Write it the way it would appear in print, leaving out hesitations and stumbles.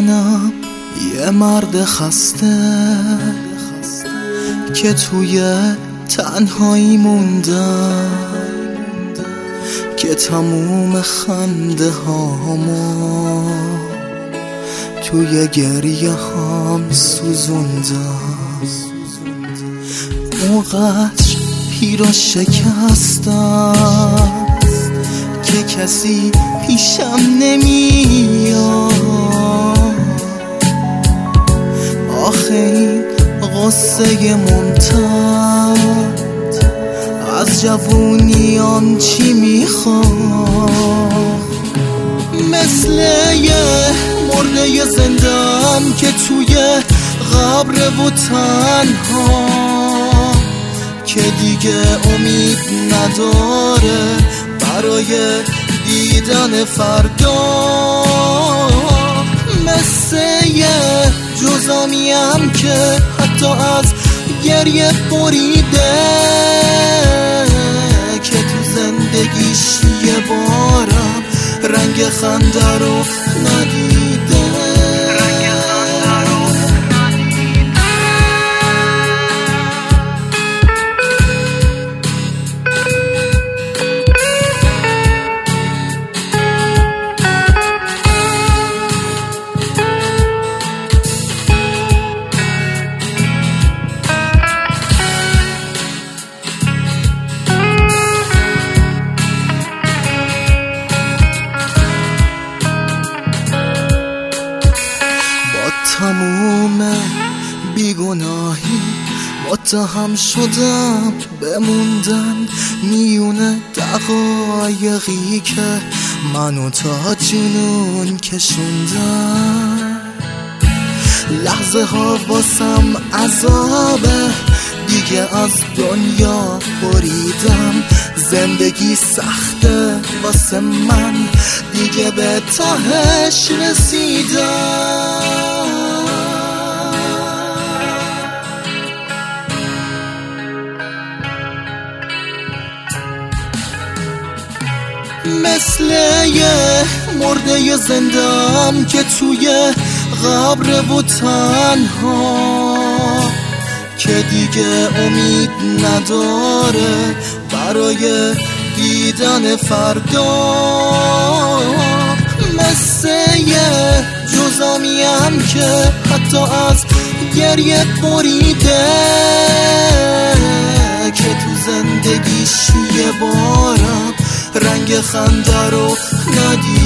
منم یه مرد خسته که توی تنهایی موندم، که تموم خنده هامو توی گریه هام سوزوندم. اونقدر پیرا شکستم که کسی پیشم نمیاد. آخه این غصه ممتد از جوونیان چی میخواد؟ مثل یه مرده زندم که توی قبر و تنها، که دیگه امید نداره برای دیدن فردا. مثل یه جزامیم که حتی از گریه بریده، که تو زندگیش یه بارم رنگ خنده رو ندیده. تموم بیگناهی متهم شدم، بموندم میونه دقایقی که منو تا جنون کشوندم. لحظه ها واسم عذابه، دیگه از دنیا بریدم. زندگی سخته واسه من، دیگه به تهش رسیدم. مثل یه مرده زندم که توی قبر و تنها، که دیگه امید نداره برای دیدن فردا. مثل یه جزامیم که حتی از گریه بریده، که تو زندگیش یه بارم رنگ خنده رو ندیده.